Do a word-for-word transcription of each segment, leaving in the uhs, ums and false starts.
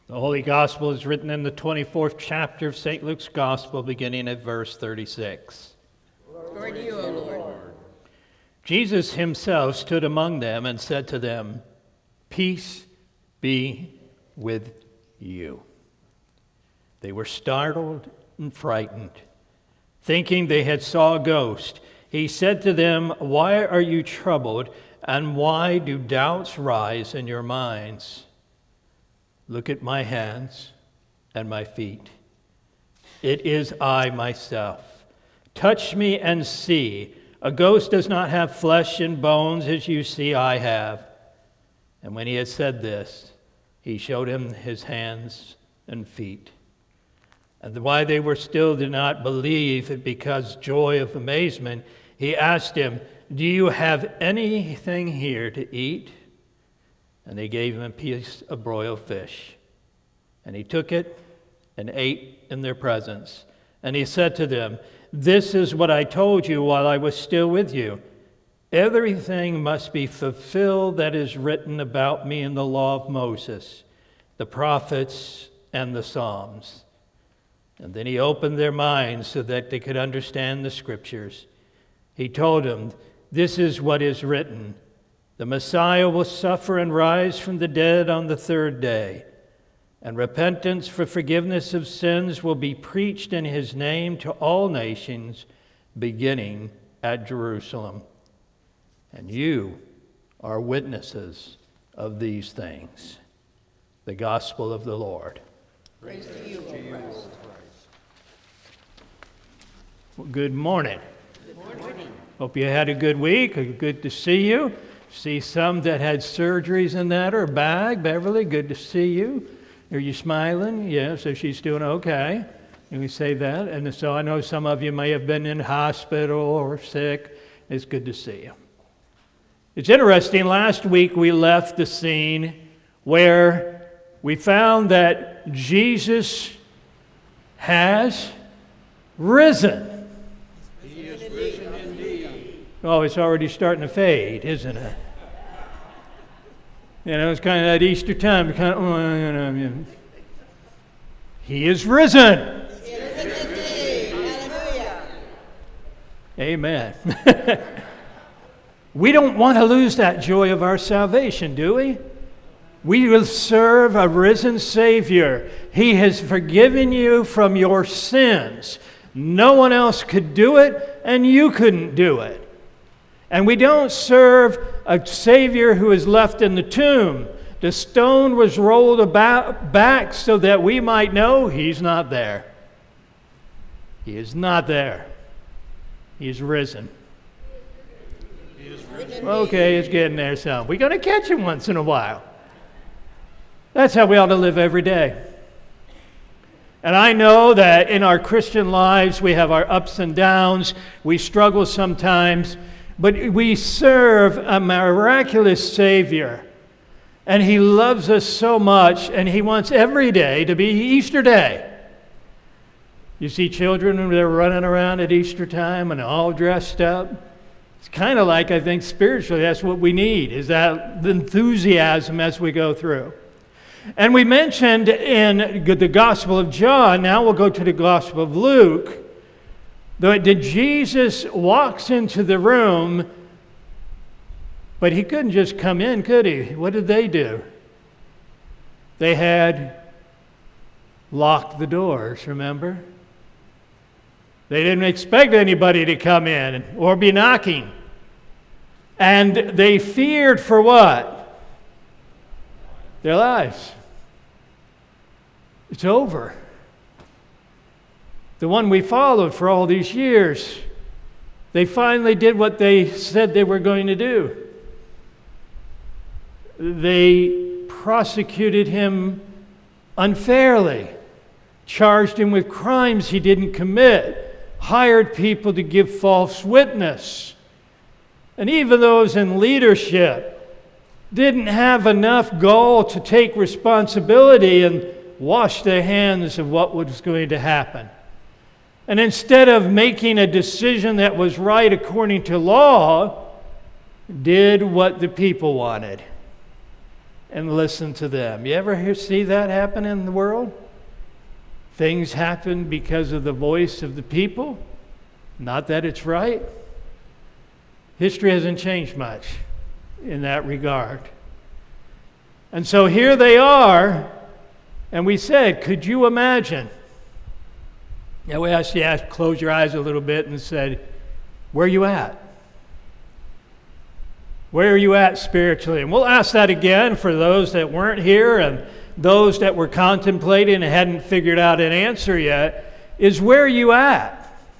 The Holy Gospel is written in the twenty-fourth chapter of Saint Luke's Gospel, beginning at verse thirty-six. Glory to you, O Lord. Jesus himself stood among them and said to them, "Peace be with you." They were startled and frightened, thinking they had saw a ghost. He said to them, "Why are you troubled, and why do doubts rise in your minds? Look at my hands and my feet. It is I myself. Touch me and see. A ghost does not have flesh and bones as you see I have." And when he had said this, he showed him his hands and feet. And why they were still did not believe, because joy of amazement, he asked him, "Do you have anything here to eat?" And they gave him a piece of broiled fish. And he took it and ate in their presence. And he said to them, "This is what I told you while I was still with you. Everything must be fulfilled that is written about me in the law of Moses, the prophets, and the Psalms." And then he opened their minds so that they could understand the Scriptures. He told them, "This is what is written. The Messiah will suffer and rise from the dead on the third day, and repentance for forgiveness of sins will be preached in his name to all nations, beginning at Jerusalem. And you are witnesses of these things." The Gospel of the Lord. Praise to you, O Christ. Well, good morning. Good morning. Hope you had a good week. Good to see you. See some that had surgeries and that are back. Beverly, good to see you. Are you smiling? Yeah, so she's doing okay. And we say that. And so I know some of you may have been in hospital or sick. It's good to see you. It's interesting. Last week we left the scene where we found that Jesus has risen. He is risen indeed. Oh, it's already starting to fade, isn't it? You know, it's kind of that Easter time. Kind of, oh, you know, you know. He is risen. He is risen indeed. Hallelujah. Amen. We don't want to lose that joy of our salvation, do we? We will serve a risen Savior. He has forgiven you from your sins. No one else could do it, and you couldn't do it. And we don't serve a Savior who is left in the tomb. The stone was rolled about back so that we might know He's not there. He is not there. He is risen. He is risen. Okay, it's getting there some. We're going to catch Him once in a while. That's how we ought to live every day. And I know that in our Christian lives we have our ups and downs. We struggle sometimes. But we serve a miraculous Savior. And He loves us so much. And He wants every day to be Easter Day. You see children when they're running around at Easter time and all dressed up. It's kind of like, I think, spiritually, that's what we need, is that enthusiasm as we go through. And we mentioned in the Gospel of John, now we'll go to the Gospel of Luke, that Jesus walks into the room, but He couldn't just come in, could He? What did they do? They had locked the doors, remember? They didn't expect anybody to come in or be knocking. And they feared for what? Their lives. It's over. The one we followed for all these years, they finally did what they said they were going to do. They prosecuted Him unfairly, charged Him with crimes He didn't commit, hired people to give false witness. And even those in leadership didn't have enough gall to take responsibility and wash their hands of what was going to happen. And instead of making a decision that was right according to law, did what the people wanted. and listen to them. You ever hear, see that happen in the world? Things happen because of the voice of the people. Not that it's right. History hasn't changed much in that regard. And so here they are, and we said, could you imagine? Yeah, we asked you to close your eyes a little bit and said, where are you at? Where are you at spiritually? And we'll ask that again for those that weren't here and those that were contemplating and hadn't figured out an answer yet, is where are you at?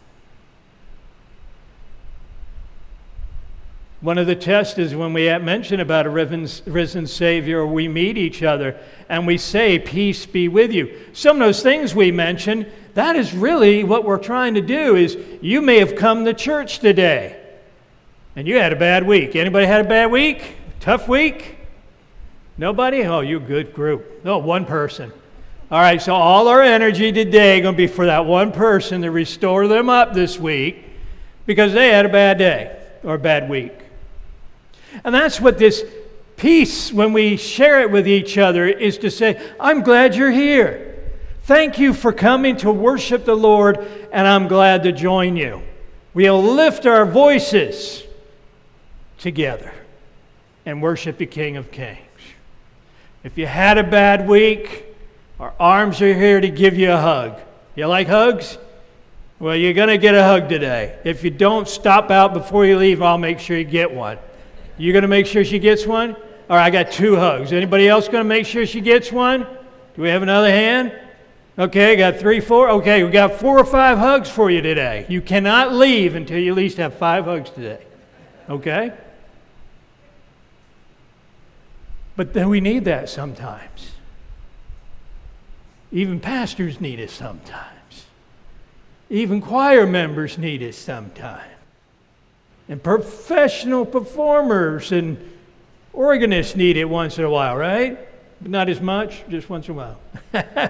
One of the tests is when we mention about a risen Savior, we meet each other and we say, peace be with you. Some of those things we mention, that is really what we're trying to do. Is you may have come to church today and you had a bad week. Anybody had a bad week? Tough week? Nobody? Oh, you good group. No, one person. All right, so all our energy today is going to be for that one person to restore them up this week because they had a bad day or a bad week. And that's what this peace, when we share it with each other, is to say, I'm glad you're here. Thank you for coming to worship the Lord, and I'm glad to join you. We'll lift our voices together and worship the King of Kings. If you had a bad week, our arms are here to give you a hug. You like hugs? Well, you're going to get a hug today. If you don't, stop out before you leave, I'll make sure you get one. You going to make sure she gets one? All right, I got two hugs. Anybody else going to make sure she gets one? Do we have another hand? Okay, got three, four. Okay, we got four or five hugs for you today. You cannot leave until you at least have five hugs today. Okay? But then we need that sometimes. Even pastors need it sometimes. Even choir members need it sometimes. And professional performers and organists need it once in a while, right? But not as much, just once in a while.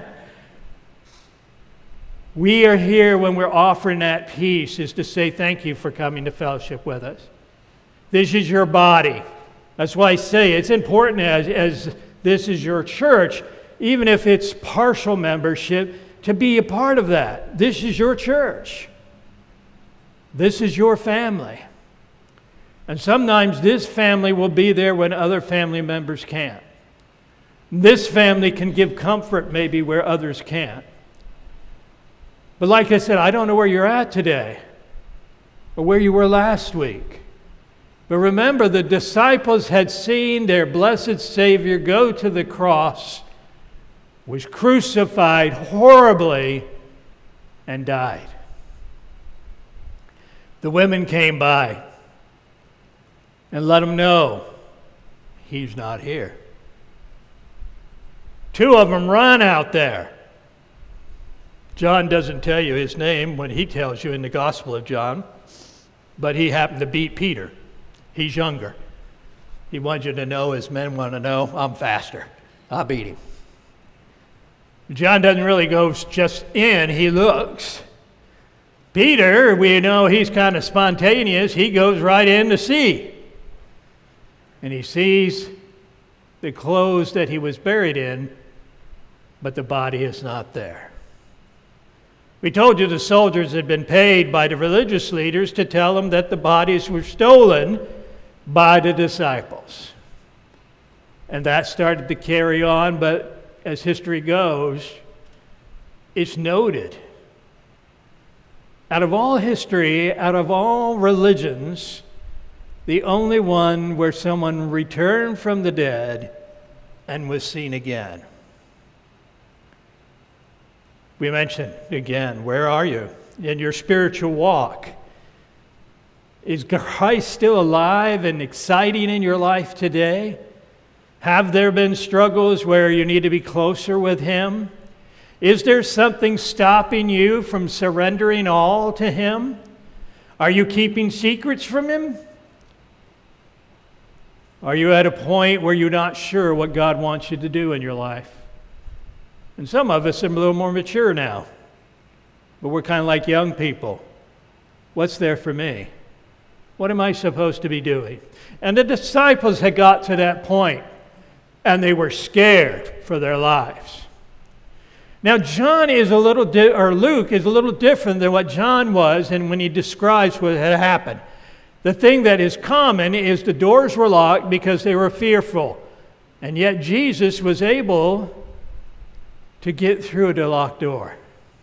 We are here when we're offering that peace is to say thank you for coming to fellowship with us. This is your body. That's why I say it's important as, as this is your church, even if it's partial membership, to be a part of that. This is your church. This is your family. And sometimes this family will be there when other family members can't. This family can give comfort maybe where others can't. But like I said, I don't know where you're at today or where you were last week. But remember, the disciples had seen their blessed Savior go to the cross, was crucified horribly, and died. The women came by and let him know he's not here. Two of them run out there. John doesn't tell you his name when he tells you in the Gospel of John, but he happened to beat Peter. He's younger. He wants you to know, as men want to know, I'm faster. I beat him. John doesn't really go just in, he looks. Peter, we know he's kind of spontaneous. He goes right in to see. And he sees the clothes that he was buried in, but the body is not there. We told you the soldiers had been paid by the religious leaders to tell them that the bodies were stolen by the disciples. And that started to carry on, but as history goes, it's noted. Out of all history, out of all religions, the only one where someone returned from the dead and was seen again. We mentioned again, where are you in your spiritual walk? Is Christ still alive and exciting in your life today? Have there been struggles where you need to be closer with Him? Is there something stopping you from surrendering all to Him? Are you keeping secrets from Him? Are you at a point where you're not sure what God wants you to do in your life? And some of us are a little more mature now, but we're kind of like young people. What's there for me? What am I supposed to be doing? And the disciples had got to that point. and they were scared for their lives. Now, John is a little, di- or Luke is a little different than what John was, and when he describes what had happened. The thing that is common is the doors were locked because they were fearful, and yet Jesus was able to get through the locked door.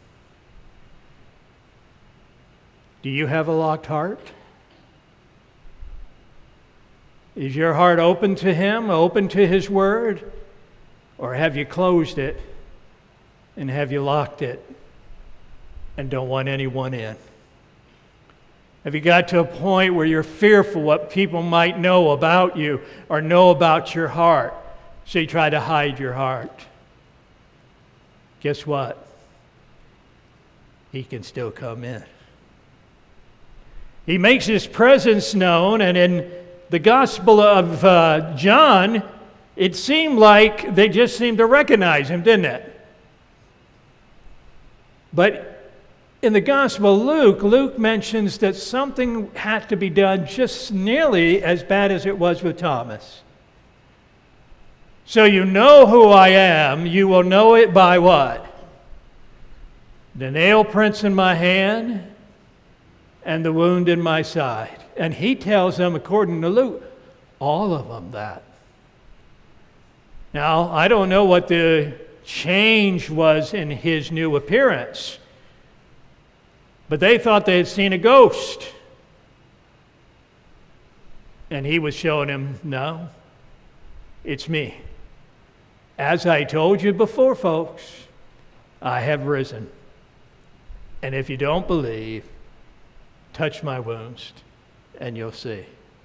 Do you have a locked heart? Is your heart open to Him, open to His Word? Or have you closed it and have you locked it and don't want anyone in? Have you got to a point where you're fearful what people might know about you or know about your heart, so you try to hide your heart? Guess what? He can still come in. He makes His presence known, and in the Gospel of uh, John, it seemed like they just seemed to recognize Him, didn't it? But in the Gospel of Luke, Luke mentions that something had to be done just nearly as bad as it was with Thomas. So you know who I am, you will know it by what? The nail prints in my hand and the wound in my side. And he tells them, according to Luke, all of them that. Now, I don't know what the change was in his new appearance, but they thought they had seen a ghost. And he was showing them, no, it's me. As I told you before, folks, I have risen. And if you don't believe, touch my wounds and you'll see.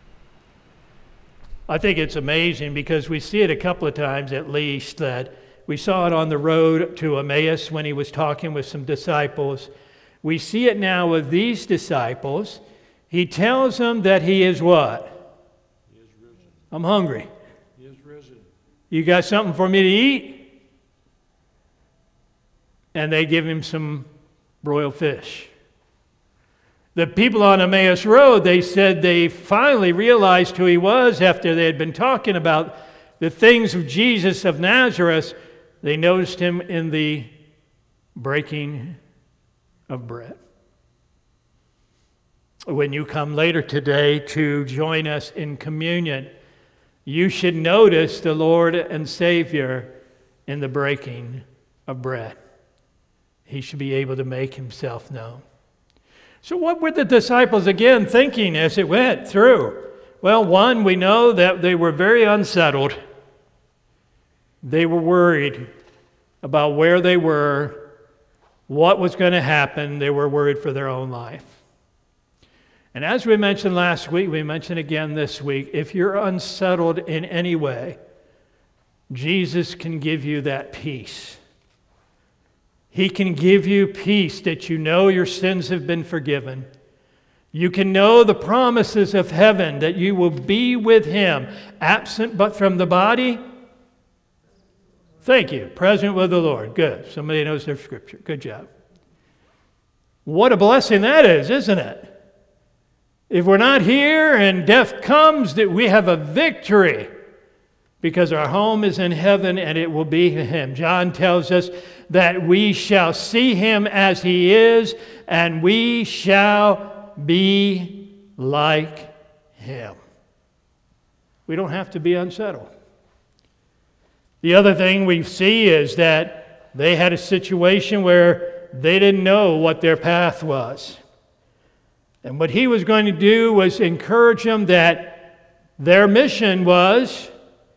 I think it's amazing because we see it a couple of times at least, that we saw it on the road to Emmaus when he was talking with some disciples. We see it now with these disciples. He tells them that he is what? He is risen. I'm hungry. He is risen. You got something for me to eat? And they give him some broiled fish. The people on Emmaus Road, they said they finally realized who he was after they had been talking about the things of Jesus of Nazareth. They noticed him in the breaking of bread. When you come later today to join us in communion, you should notice the Lord and Savior in the breaking of bread. He should be able to make himself known. So what were the disciples again thinking as it went through? Well, one, we know that they were very unsettled. They were worried about where they were, what was going to happen. They were worried for their own life. And as we mentioned last week, we mentioned again this week, if you're unsettled in any way, Jesus can give you that peace. He can give you peace that you know your sins have been forgiven. You can know the promises of heaven, that you will be with Him, absent but from the body. Thank you. Present with the Lord. Good. Somebody knows their scripture. Good job. What a blessing that is, isn't it? If we're not here and death comes, that we have a victory because our home is in heaven and it will be Him. John tells us that we shall see Him as He is and we shall be like Him. We don't have to be unsettled. The other thing we see is that they had a situation where they didn't know what their path was. And what he was going to do was encourage them that their mission was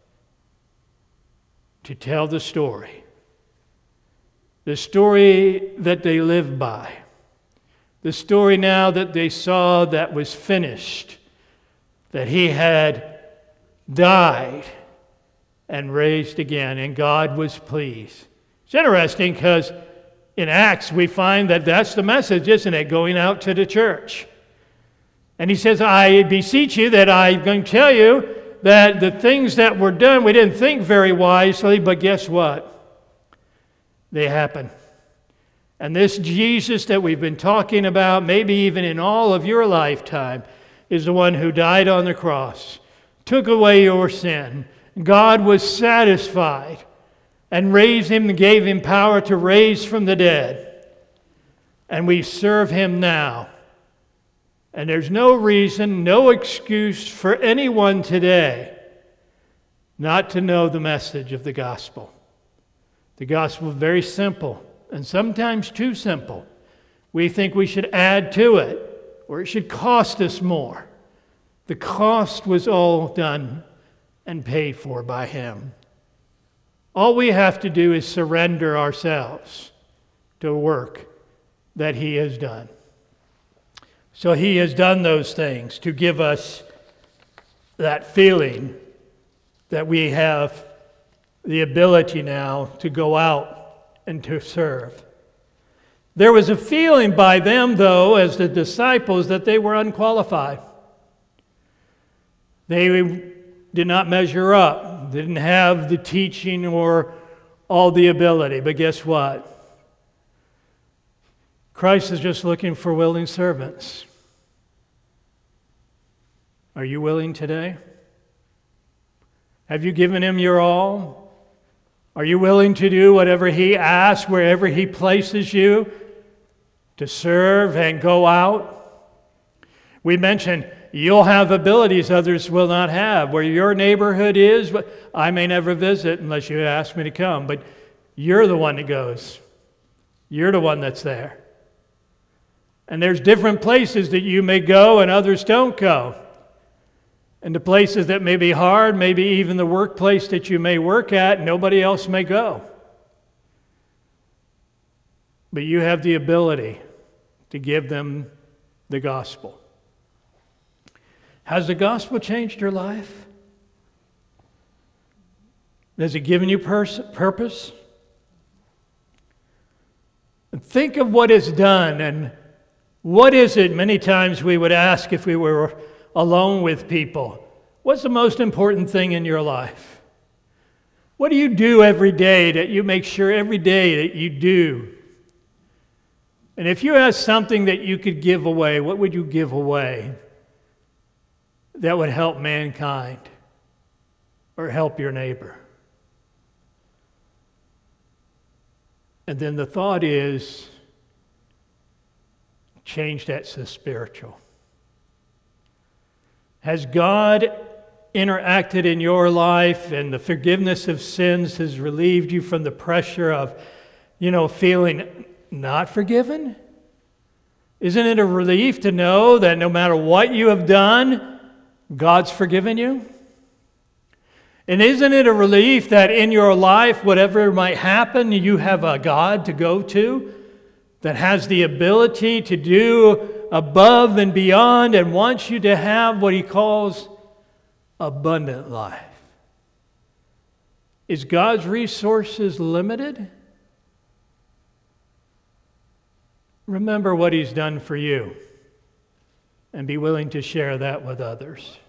to tell the story. The story that they lived by. The story now that they saw that was finished. That he had died and raised again, and God was pleased. It's interesting because in Acts we find that that's the message, isn't it? Going out to the church. And he says, I beseech you that I'm going to tell you that the things that were done, we didn't think very wisely, but guess what? They happened. And this Jesus that we've been talking about, maybe even in all of your lifetime, is the one who died on the cross, took away your sin, God was satisfied and raised him and gave him power to raise from the dead. And we serve him now. And there's no reason, no excuse for anyone today not to know the message of the gospel. The gospel is very simple, and sometimes too simple. We think we should add to it, or it should cost us more. The cost was all done and paid for by him. All we have to do is surrender ourselves to work that he has done. So he has done those things to give us that feeling that we have the ability now to go out and to serve. There was a feeling by them, though, as the disciples, that they were unqualified. They did not measure up, didn't have the teaching or all the ability. But guess what? Christ is just looking for willing servants. Are you willing today? Have you given him your all? Are you willing to do whatever he asks, wherever he places you, to serve and go out? We mentioned you'll have abilities others will not have. Where your neighborhood is, I may never visit unless you ask me to come, but you're the one that goes. You're the one that's there. And there's different places that you may go and others don't go. And the places that may be hard, maybe even the workplace that you may work at, nobody else may go. But you have the ability to give them the gospel. Has the gospel changed your life? Has it given you pers- purpose? Think of what it's done, and what is it many times we would ask if we were alone with people. What's the most important thing in your life? What do you do every day that you make sure every day that you do? And if you had something that you could give away, what would you give away that would help mankind or help your neighbor? And then the thought is, change that to spiritual. Has God interacted in your life, and the forgiveness of sins has relieved you from the pressure of, you know, feeling not forgiven? Isn't it a relief to know that no matter what you have done, God's forgiven you? And isn't it a relief that in your life, whatever might happen, you have a God to go to that has the ability to do above and beyond and wants you to have what he calls abundant life? Is God's resources limited? Remember what he's done for you and be willing to share that with others.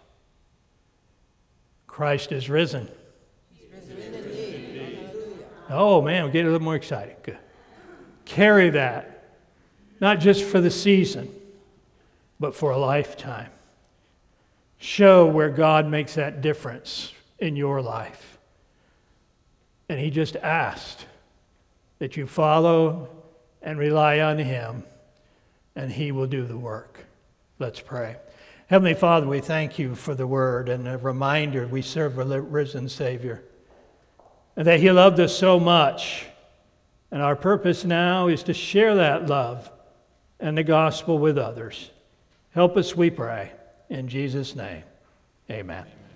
Christ is risen. He's risen indeed. Oh man, we're getting a little more excited. Good. Carry that, not just for the season, but for a lifetime. Show where God makes that difference in your life. And he just asked that you follow and rely on him, and he will do the work. Let's pray. Heavenly Father, we thank you for the word and a reminder we serve a risen Savior, and that he loved us so much. And our purpose now is to share that love and the gospel with others. Help us, we pray. In Jesus' name, amen.